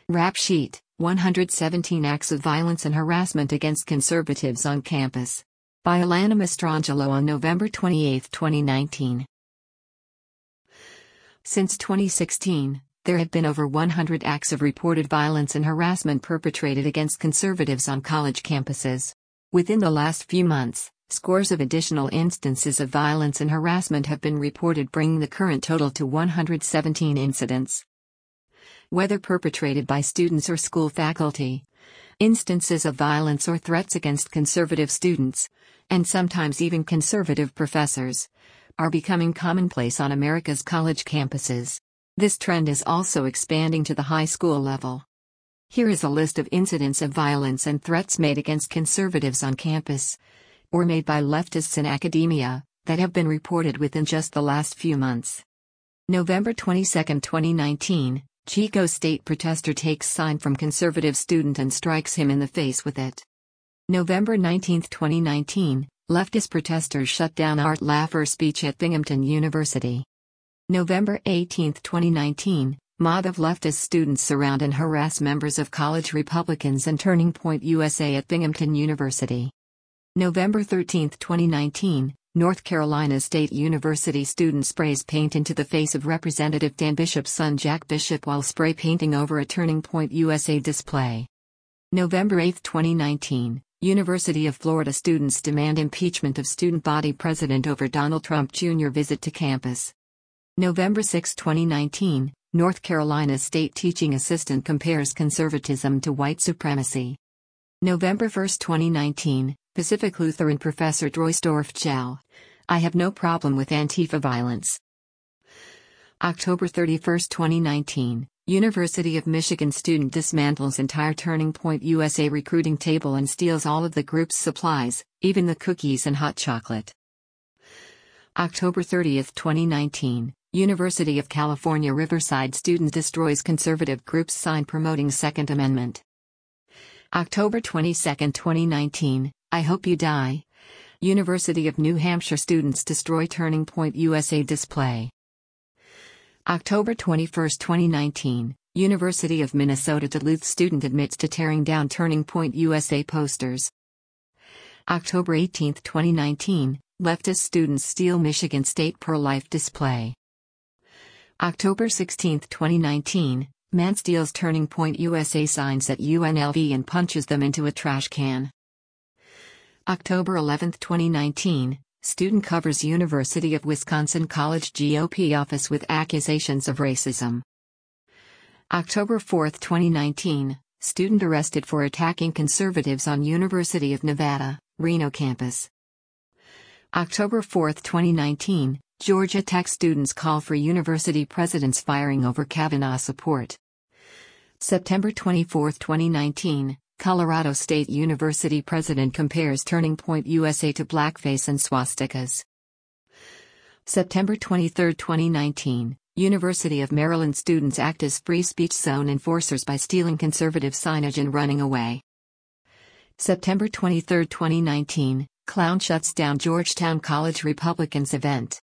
Rap sheet: 117 acts of violence and harassment against conservatives on campus. By Alana Mastrangelo on November 28, 2019. Since 2016, there have been over 100 acts of reported violence and harassment perpetrated against conservatives on college campuses. Within the last few months, scores of additional instances of violence and harassment have been reported, bringing the current total to 117 incidents. Whether perpetrated by students or school faculty, instances of violence or threats against conservative students, and sometimes even conservative professors, are becoming commonplace on America's college campuses. This trend is also expanding to the high school level. Here is a list of incidents of violence and threats made against conservatives on campus, or made by leftists in academia, that have been reported within just the last few months. November 22, 2019, Chico State protester takes sign from conservative student and strikes him in the face with it. November 19, 2019, leftist protesters shut down Art Laffer's speech at Binghamton University. November 18, 2019, mob of leftist students surround and harass members of college Republicans and Turning Point USA at Binghamton University. November 13, 2019, North Carolina State University student sprays paint into the face of Representative Dan Bishop's son Jack Bishop while spray painting over a Turning Point USA display. November 8, 2019, University of Florida students demand impeachment of student body president over Donald Trump Jr. visit to campus. November 6, 2019, North Carolina State teaching assistant compares conservatism to white supremacy. November 1, 2019, Pacific Lutheran professor Droysdorf Gel: I have no problem with Antifa violence. October 31, 2019, University of Michigan student dismantles entire Turning Point USA recruiting table and steals all of the group's supplies, even the cookies and hot chocolate. October 30, 2019, University of California Riverside student destroys conservative group's sign promoting Second Amendment. October 22, 2019, I hope you die. University of New Hampshire students destroy Turning Point USA display. October 21, 2019, University of Minnesota Duluth student admits to tearing down Turning Point USA posters. October 18, 2019, leftist students steal Michigan State pro-life display. October 16, 2019, man steals Turning Point USA signs at UNLV and punches them into a trash can. October 11, 2019, student covers University of Wisconsin College GOP office with accusations of racism. October 4, 2019, student arrested for attacking conservatives on University of Nevada, Reno campus. October 4, 2019, Georgia Tech students call for university president's firing over Kavanaugh support. September 24, 2019, Colorado State University president compares Turning Point USA to blackface and swastikas. September 23, 2019, University of Maryland students act as free speech zone enforcers by stealing conservative signage and running away. September 23, 2019, clown shuts down Georgetown College Republicans event.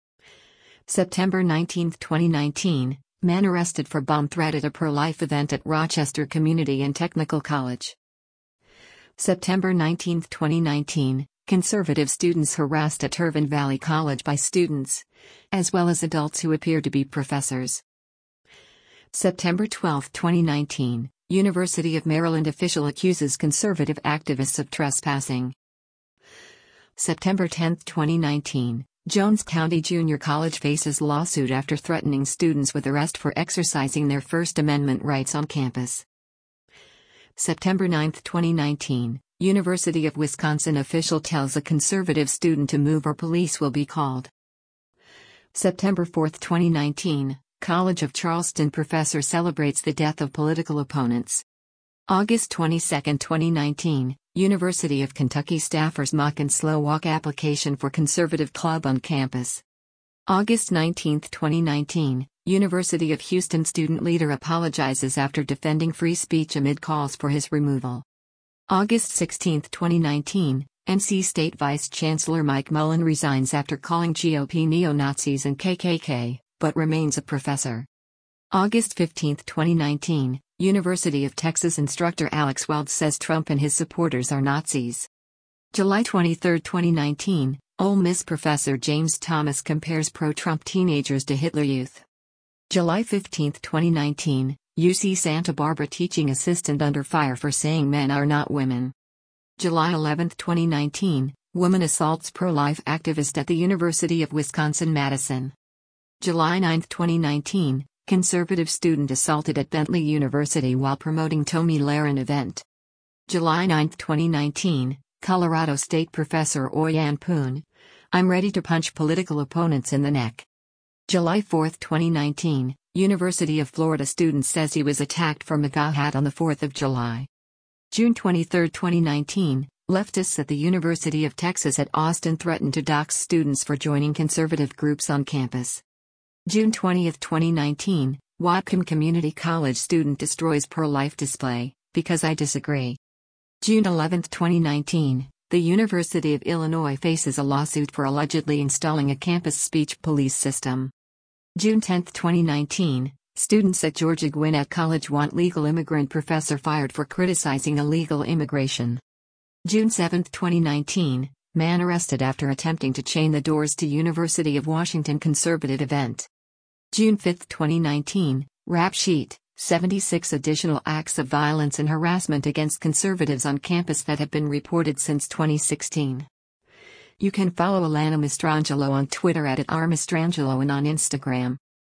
September 19, 2019, man arrested for bomb threat at a pro-life event at Rochester Community and Technical College. September 19, 2019, conservative students harassed at Irvine Valley College by students, as well as adults who appear to be professors. September 12, 2019, University of Maryland official accuses conservative activists of trespassing. September 10, 2019, Jones County Junior College faces lawsuit after threatening students with arrest for exercising their First Amendment rights on campus. September 9, 2019, University of Wisconsin official tells a conservative student to move or police will be called. September 4, 2019, College of Charleston professor celebrates the death of political opponents. August 22, 2019, University of Kentucky staffers mock and slow walk application for conservative club on campus. August 19, 2019, University of Houston student leader apologizes after defending free speech amid calls for his removal. August 16, 2019, NC State Vice Chancellor Mike Mullen resigns after calling GOP neo-Nazis and KKK, but remains a professor. August 15, 2019, University of Texas instructor Alex Weld says Trump and his supporters are Nazis. July 23, 2019, Ole Miss professor James Thomas compares pro-Trump teenagers to Hitler Youth. July 15, 2019, UC Santa Barbara teaching assistant under fire for saying men are not women. July 11, 2019, woman assaults pro-life activist at the University of Wisconsin-Madison. July 9, 2019, conservative student assaulted at Bentley University while promoting Tomi Lahren event. July 9, 2019, Colorado State professor Oyan Poon. I'm ready to punch political opponents in the neck. July 4, 2019, University of Florida student says he was attacked for MAGA hat on the 4th of July. June 23, 2019, leftists at the University of Texas at Austin threatened to dox students for joining conservative groups on campus. June 20, 2019, Whatcom Community College student destroys pro-life display, because I disagree. June 11, 2019, the University of Illinois faces a lawsuit for allegedly installing a campus speech police system. June 10, 2019, students at Georgia Gwinnett College want legal immigrant professor fired for criticizing illegal immigration. June 7, 2019, man arrested after attempting to chain the doors to University of Washington conservative event. June 5, 2019, rap sheet, 76 additional acts of violence and harassment against conservatives on campus that have been reported since 2016. You can follow Alana Mastrangelo on Twitter @rmastrangelo and on Instagram